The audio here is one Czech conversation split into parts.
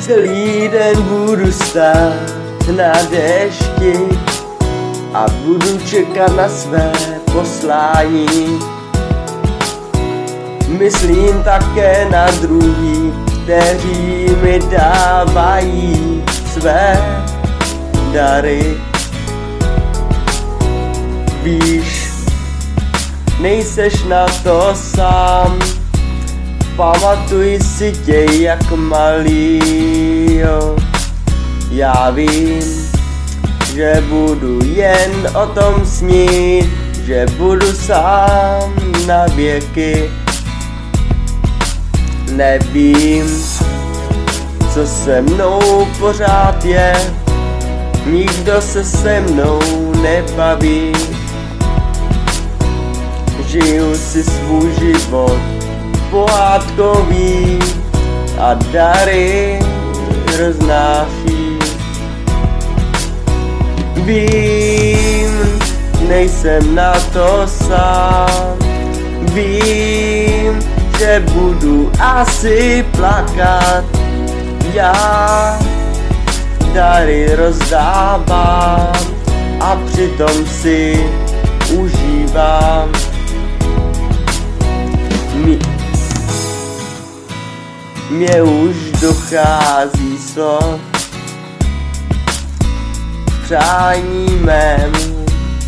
Celý den budu stát na dešti a budu čekat na své poslání. Myslím také na druhý, kteří mi dávají své dary. Víš, nejseš na to sám, pamatuj si tě jak malýho. Já vím, že budu jen o tom snít, že budu sám na věky. Nevím, co se mnou pořád je, nikdo se se mnou nebaví. Žiju si svůj život pohádkový a dary roznáší. Vím, nejsem na to sám, vím, že budu asi plakat. Já dary rozdávám a přitom si užívám. Mně už dochází slov v přání mému.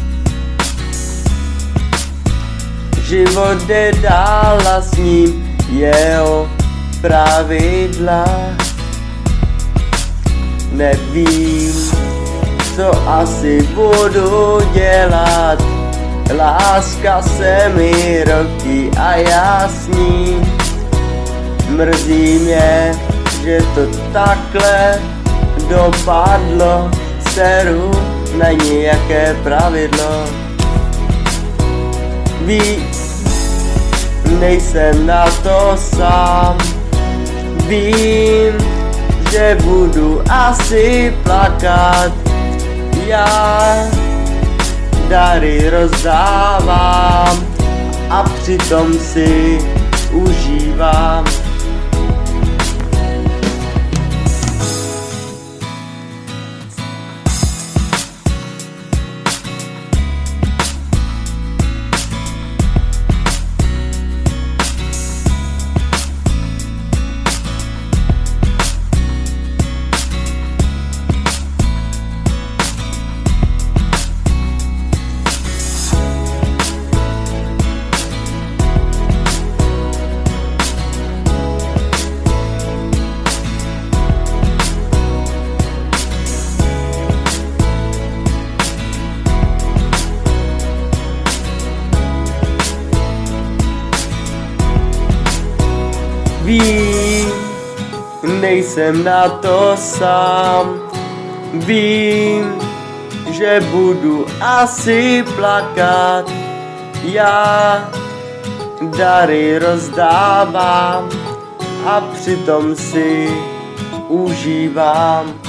Život jde dál a s ním jeho pravidla. Nevím, co asi budu dělat. Láska se mi roky a já s ní. Mrzí mě, že to takhle dopadlo. Seru na nějaké pravidlo. Nejsem na to sám, vím, že budu asi plakat. Já dary rozdávám a přitom si užívám. Vím, nejsem na to sám, vím, že budu asi plakat. Já dary rozdávám a přitom si užívám.